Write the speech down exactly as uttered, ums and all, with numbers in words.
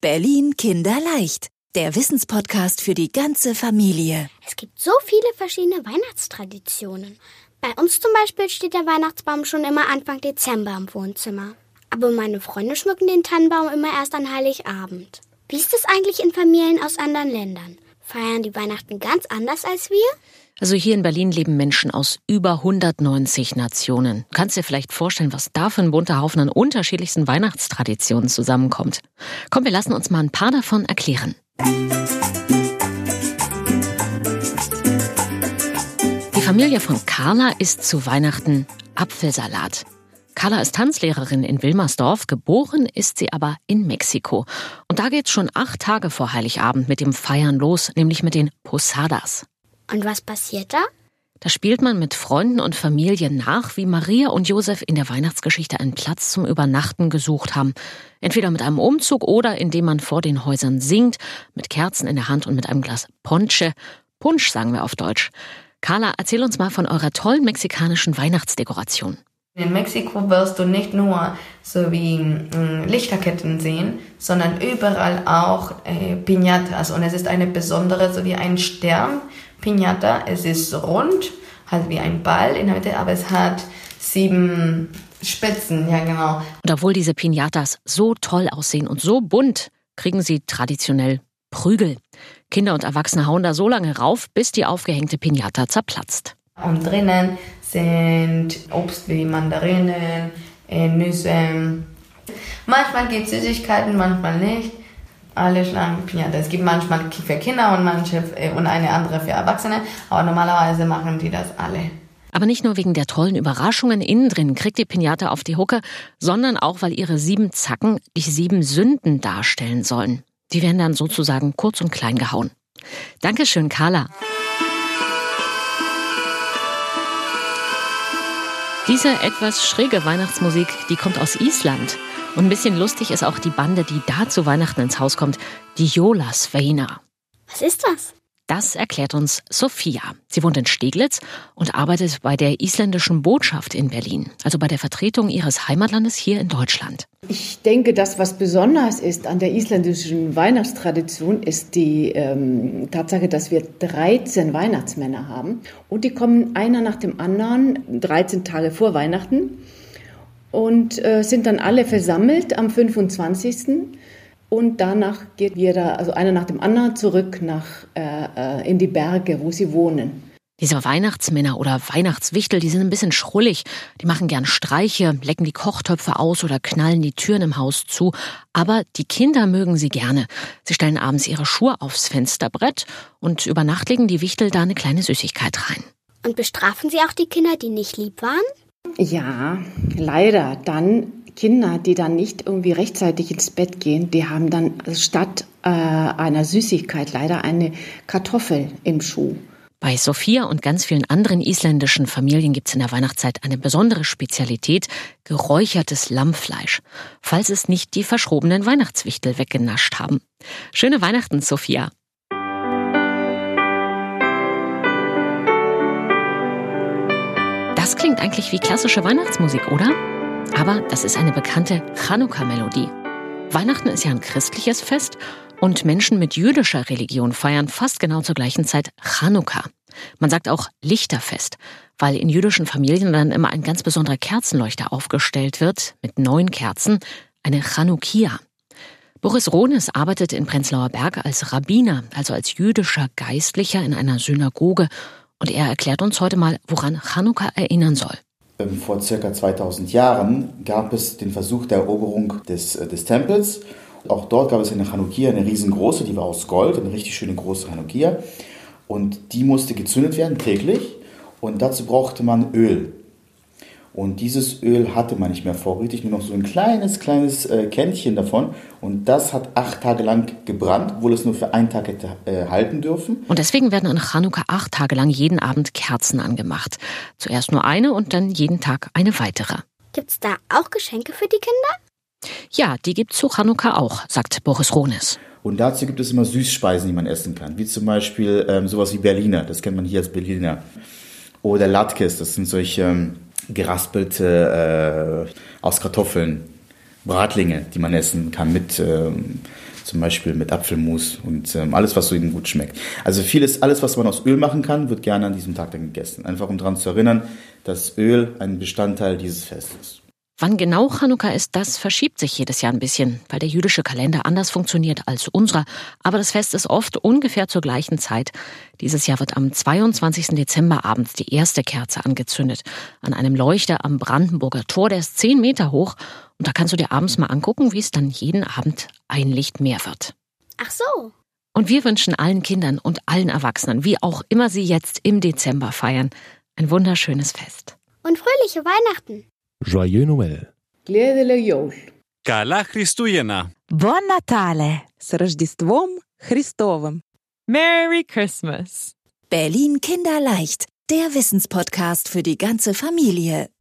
Berlin kinderleicht. Der Wissenspodcast für die ganze Familie. Es gibt so viele verschiedene Weihnachtstraditionen. Bei uns zum Beispiel steht der Weihnachtsbaum schon immer Anfang Dezember im Wohnzimmer. Aber meine Freunde schmücken den Tannenbaum immer erst an Heiligabend. Wie ist es eigentlich in Familien aus anderen Ländern? Feiern die Weihnachten ganz anders als wir? Also hier in Berlin leben Menschen aus über hundertneunzig Nationen. Du kannst dir vielleicht vorstellen, was da für ein bunter Haufen an unterschiedlichsten Weihnachtstraditionen zusammenkommt. Komm, wir lassen uns mal ein paar davon erklären. Die Familie von Carla isst zu Weihnachten Apfelsalat. Carla ist Tanzlehrerin in Wilmersdorf, geboren ist sie aber in Mexiko. Und da geht's schon acht Tage vor Heiligabend mit dem Feiern los, nämlich mit den Posadas. Und was passiert da? Da spielt man mit Freunden und Familie nach, wie Maria und Josef in der Weihnachtsgeschichte einen Platz zum Übernachten gesucht haben. Entweder mit einem Umzug oder indem man vor den Häusern singt, mit Kerzen in der Hand und mit einem Glas Ponche. Punsch sagen wir auf Deutsch. Carla, erzähl uns mal von eurer tollen mexikanischen Weihnachtsdekoration. In Mexiko wirst du nicht nur so wie äh, Lichterketten sehen, sondern überall auch äh, Piñatas. Und es ist eine besondere, so wie ein Stern, Piñata. Es ist rund, halt wie ein Ball in der Mitte, aber es hat sieben Spitzen, ja genau. Und obwohl diese Piñatas so toll aussehen und so bunt, kriegen sie traditionell Prügel. Kinder und Erwachsene hauen da so lange rauf, bis die aufgehängte Piñata zerplatzt. Und drinnen sind Obst wie Mandarinen, äh, Nüsse. Manchmal gibt es Süßigkeiten, manchmal nicht. Alle schlagen Piñata. Es gibt manchmal für Kinder und manche äh, und eine andere für Erwachsene. Aber normalerweise machen die das alle. Aber nicht nur wegen der tollen Überraschungen innen drin kriegt die Piñata auf die Hucke, sondern auch, weil ihre sieben Zacken die sieben Sünden darstellen sollen. Die werden dann sozusagen kurz und klein gehauen. Dankeschön, Carla. Diese etwas schräge Weihnachtsmusik, die kommt aus Island. Und ein bisschen lustig ist auch die Bande, die da zu Weihnachten ins Haus kommt, die Jólasveina. Was ist das? Das erklärt uns Sophia. Sie wohnt in Steglitz und arbeitet bei der isländischen Botschaft in Berlin, also bei der Vertretung ihres Heimatlandes hier in Deutschland. Ich denke, das, was besonders ist an der isländischen Weihnachtstradition, ist die ähm, Tatsache, dass wir dreizehn Weihnachtsmänner haben. Und die kommen einer nach dem anderen, dreizehn Tage vor Weihnachten, und äh, sind dann alle versammelt am fünfundzwanzigsten Und danach geht jeder, also einer nach dem anderen, zurück nach, äh, in die Berge, wo sie wohnen. Diese Weihnachtsmänner oder Weihnachtswichtel, die sind ein bisschen schrullig. Die machen gern Streiche, lecken die Kochtöpfe aus oder knallen die Türen im Haus zu. Aber die Kinder mögen sie gerne. Sie stellen abends ihre Schuhe aufs Fensterbrett und über Nacht legen die Wichtel da eine kleine Süßigkeit rein. Und bestrafen sie auch die Kinder, die nicht lieb waren? Ja, leider. Dann Kinder, die dann nicht irgendwie rechtzeitig ins Bett gehen, die haben dann statt äh, einer Süßigkeit leider eine Kartoffel im Schuh. Bei Sophia und ganz vielen anderen isländischen Familien gibt es in der Weihnachtszeit eine besondere Spezialität, geräuchertes Lammfleisch, falls es nicht die verschrobenen Weihnachtswichtel weggenascht haben. Schöne Weihnachten, Sophia! Das klingt eigentlich wie klassische Weihnachtsmusik, oder? Aber das ist eine bekannte Chanukka-Melodie. Weihnachten ist ja ein christliches Fest und Menschen mit jüdischer Religion feiern fast genau zur gleichen Zeit Chanukka. Man sagt auch Lichterfest, weil in jüdischen Familien dann immer ein ganz besonderer Kerzenleuchter aufgestellt wird, mit neun Kerzen, eine Chanukia. Boris Rohnes arbeitet in Prenzlauer Berg als Rabbiner, also als jüdischer Geistlicher in einer Synagoge. Und er erklärt uns heute mal, woran Chanukka erinnern soll. Vor circa zweitausend Jahren gab es den Versuch der Eroberung des, des Tempels. Auch dort gab es eine Chanukia, eine riesengroße, die war aus Gold, eine richtig schöne große Chanukia. Und die musste gezündet werden täglich und dazu brauchte man Öl. Und dieses Öl hatte man nicht mehr vorrätig, nur noch so ein kleines, kleines äh, Kännchen davon. Und das hat acht Tage lang gebrannt, obwohl es nur für einen Tag hätte äh, halten dürfen. Und deswegen werden an Chanukka acht Tage lang jeden Abend Kerzen angemacht. Zuerst nur eine und dann jeden Tag eine weitere. Gibt's da auch Geschenke für die Kinder? Ja, die gibt's zu Chanukka auch, sagt Boris Rohnes. Und dazu gibt es immer Süßspeisen, die man essen kann. Wie zum Beispiel ähm, sowas wie Berliner, das kennt man hier als Berliner. Oder Latkes, das sind solche ähm, geraspelte, äh, aus Kartoffeln, Bratlinge, die man essen kann mit, äh, zum Beispiel mit Apfelmus und ähm, alles, was so ihnen gut schmeckt. Also vieles, alles, was man aus Öl machen kann, wird gerne an diesem Tag dann gegessen. Einfach um daran zu erinnern, dass Öl ein Bestandteil dieses Festes ist. Wann genau Chanukka ist, das verschiebt sich jedes Jahr ein bisschen, weil der jüdische Kalender anders funktioniert als unserer. Aber das Fest ist oft ungefähr zur gleichen Zeit. Dieses Jahr wird am zweiundzwanzigsten Dezember abends die erste Kerze angezündet. An einem Leuchter am Brandenburger Tor, der ist zehn Meter hoch. Und da kannst du dir abends mal angucken, wie es dann jeden Abend ein Licht mehr wird. Ach so. Und wir wünschen allen Kindern und allen Erwachsenen, wie auch immer sie jetzt im Dezember feiern, ein wunderschönes Fest. Und fröhliche Weihnachten. Joyeux Noël. Гледele Йол. Καλά Χριστούγεννα. Buon Natale. С Рождеством Христовым. Merry Christmas. Berlin Kinderleicht, der Wissenspodcast für die ganze Familie.